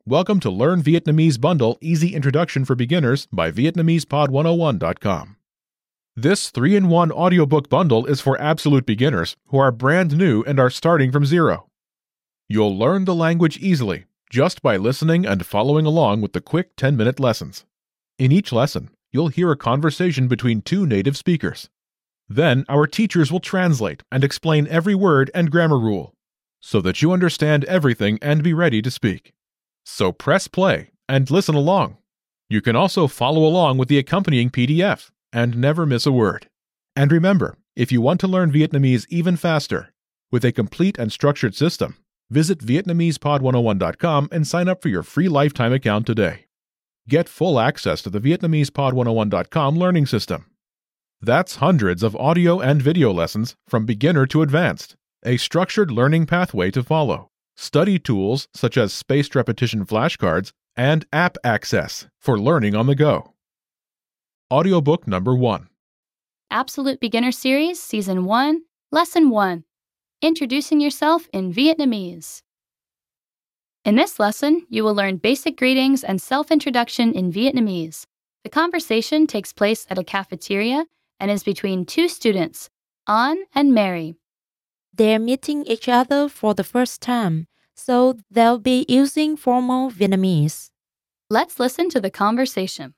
Welcome to Learn Vietnamese Bundle Easy Introduction for Beginners by VietnamesePod101.com. This 3-in-1 audiobook bundle is for absolute beginners who are brand new and are starting from zero. You'll learn the language easily just by listening and following along with the quick 10-minute lessons. In each lesson, you'll hear a conversation between two native speakers. Then our teachers will translate and explain every word and grammar rule so that you understand everything and be ready to speak. So press play and listen along. You can also follow along with the accompanying PDF and never miss a word. And remember, if you want to learn Vietnamese even faster, with a complete and structured system, visit VietnamesePod101.com and sign up for your free lifetime account today. Get full access to the VietnamesePod101.com learning system. That's hundreds of audio and video lessons from beginner to advanced, a structured learning pathway to follow, study tools such as spaced repetition flashcards, and app access for learning on the go. Audiobook number 1. Absolute Beginner Series, Season 1, Lesson 1, Introducing Yourself in Vietnamese. In this lesson, you will learn basic greetings and self-introduction in Vietnamese. The conversation takes place at a cafeteria and is between two students, An and Mary. They're meeting each other for the first time, so they'll be using formal Vietnamese. Let's listen to the conversation.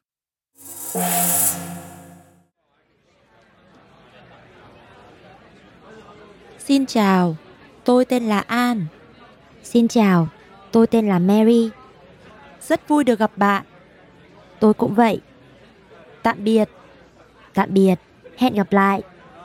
Xin chào, tôi tên là An. Xin chào, tôi tên là Mary. Rất vui được gặp bạn. Tôi cũng vậy. Tạm biệt. Tạm biệt, hẹn gặp lại.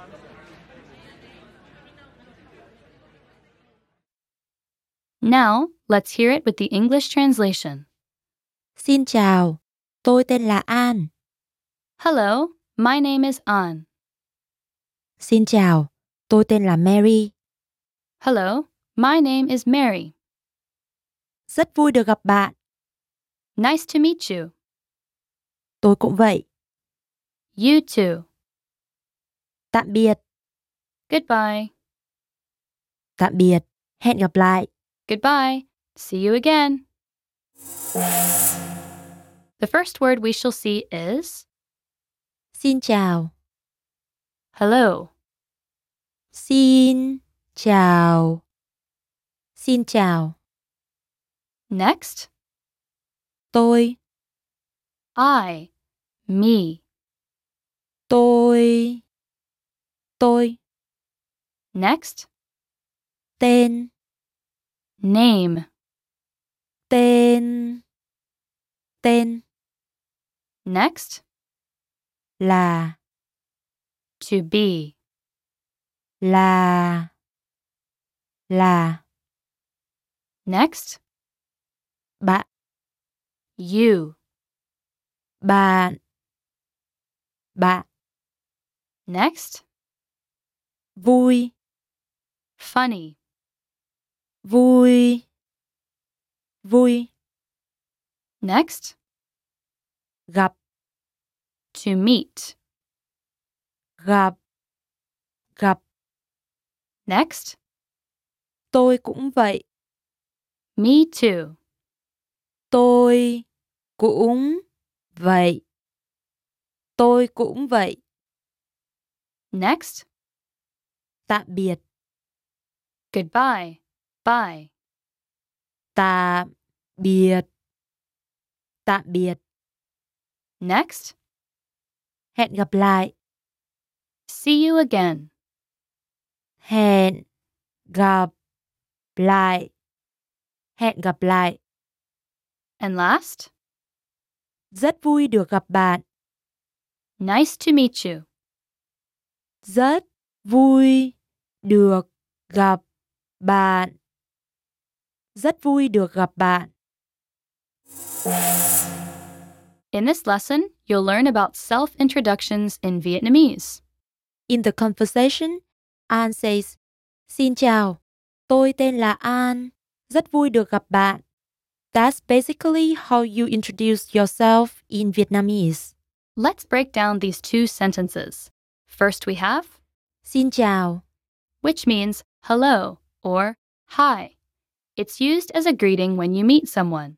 Now, let's hear it with the English translation. Xin chào, tôi tên là An. Hello, my name is An. Xin chào, tôi tên là Mary. Hello, my name is Mary. Rất vui được gặp bạn. Nice to meet you. Tôi cũng vậy. You too. Tạm biệt. Goodbye. Tạm biệt, hẹn gặp lại. Goodbye. See you again. The first word we shall see is Xin chào. hello. Xin chào. Xin chào. Next, Tôi. I, me. Tôi. Next, Tên. name. Tên. Next, Là. to be. Là. Next, Bạn. you. Bạn. Next, Vui. funny. Vui. Next, Gặp. to meet. Gặp. Next, Tôi cũng vậy. me too. Tôi cũng vậy. Next, Tạm biệt. goodbye. Bye. Tạm biệt. Next, Hẹn gặp lại. see you again. Hẹn gặp lại. And last, Rất vui được gặp bạn. nice to meet you. Rất vui được gặp bạn. In this lesson, you'll learn about self-introductions in Vietnamese. In the conversation, An says, Xin chào, tôi tên là An. Rất vui được gặp bạn. That's basically how you introduce yourself in Vietnamese. Let's break down these two sentences. First we have Xin chào, which means hello or hi. It's used as a greeting when you meet someone.